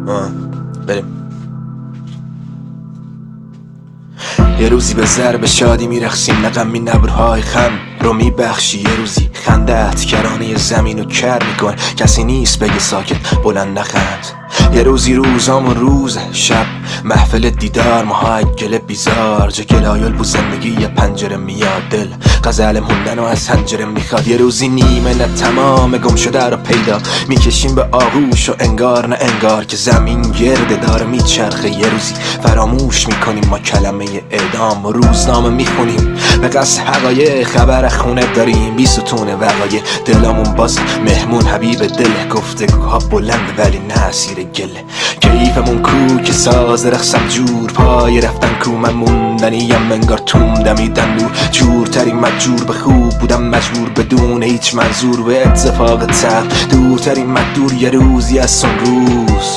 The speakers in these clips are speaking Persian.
بریم. یه روزی به ضرب شادی میرخسیم، نه غمی نه ابرهای خم رو میبخشی. یه روزی خندت کرانه زمین رو کر میکن، کسی نیست بگه ساکت بلند نخند. یه روزی روزامون روز شب محفل دیدار، ماهای گله بیزار، جا گلایل بو زندگی یه پنجره میاد، دل غزل موندن و از هنجره میخواد. یه روزی نیمه نه تمام گم شده رو پیدا میکشیم به آغوش و انگار نه انگار که زمین گرده داره میچرخه. یه روزی فراموش میکنیم ما کلمه اعدام و روزنامه میخونیم به قصد حقایق، خبر خونه داریم بی ستون وقایع. دلامون باز مهمون حبیب دل، گفتگوها بلند ولی نسیر گله. کیفمون کو که ساز رقصم جور، پای رفتن کو من موندنیم انگار توم دمیدن نور. جورترین مجبور به خوب بودم مجبور بدون هیچ منظور به اتفاق تق دورترین مدور. یه روزی از اون روز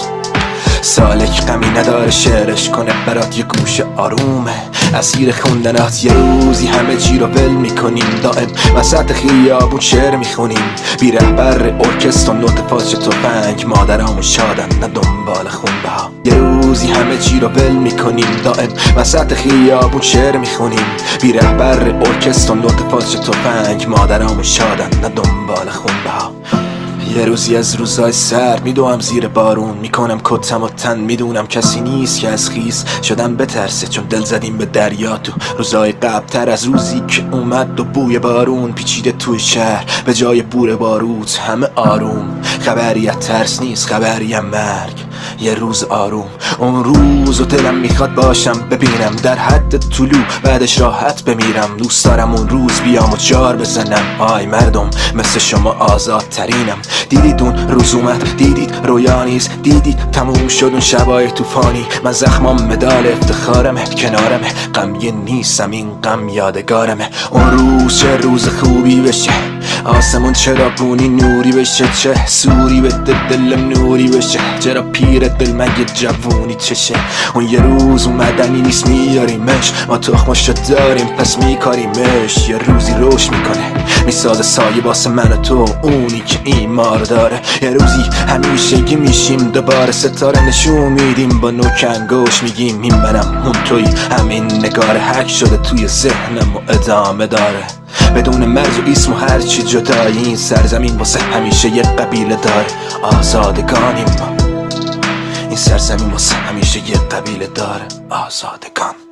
سالک غمی نداره شعرش کنه برات یه گوش آرومه اسیر خوندنات. یه روزی همه چی رو ول میکنیم دائم وسط خیابون شعر میخونیم بی رهبر ارکستر و نوت فاز تفنگ، مادرامون شادن نه دنبال خونبه ها. یه روزی همه چی رو ول میکنیم دائم وسط خیابون شعر میخونیم بی رهبر ارکستر و نوت فاز تفنگ، مادرامون شادن نه دنبال خونبه ها. یه روزی از روزهای سرد میدوام زیر بارون، میکنم کتم و تن میدونم کسی نیست که از خیس شدم بترسه، چون دل زدیم به دریا تو روزهای قبلتر از روزی که اومد و بوی بارون پیچیده توی شهر به جای بور باروت همه آروم. خبری از ترس نیست خبری از مرگ، یه روز آروم. اون روز و دلم میخواد باشم ببینم در حد طلوع بعدش راحت بمیرم. دوست دارم اون روز بیام و جار بزنم آی مردم مثل شما آزادترینم. دیدید اون روز اومد، دیدید رویا نیست، دیدید تموم شد اون شبای طوفانی. من زخمام مدال افتخارمه کنارمه، غمگین نیستم این غم یادگارمه. اون روز چه روز خوبی بشه، آسمون چرا بونی نوری بشه، چه سوری به دلم نوری بشه، چرا پیر دل مگه جوونی چشه. اون یه روز اومدنی نیست میاریمش، ما تخمشو داریم پس میکاریمش. یه روزی روش میکنه میسازه سایه واسه من و تو اونی که ایمار داره. یه روزی همیشگی میشیم دوباره ستاره نشون میدیم با نوک انگوش میگیم این منم اون توی، همین نگار حک شده توی ذهنم و ادامه داره بدون مرز و اسم و هرچی جدایی. این سرزمین واسه همیشه یه قبیله داره، آزادگانیم ما. این سرزمین واسه همیشه یه قبیله داره، آزادگان.